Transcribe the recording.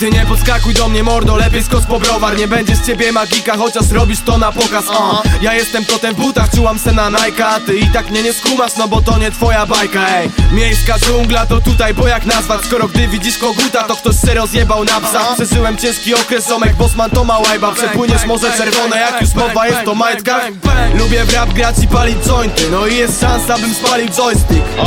Ty nie podskakuj do mnie mordo, lepiej skocz po browar. Nie będzie z ciebie magika, chociaż robisz to na pokaz. Ja jestem kotem w butach, czułam se na Nike'a, a ty i tak mnie nie skumasz, no bo to nie twoja bajka, ej. Miejska dżungla to tutaj, bo jak nazwać, skoro gdy widzisz koguta, to ktoś się rozjebał na psa. Przeżyłem ciężki okres, ziomek, Bossman to ma łajba. Przepłyniesz morze czerwone, jak już mowa jest to majtka. Lubię w rap grać i palić jointy, no i jest szansa, bym spalił joystick.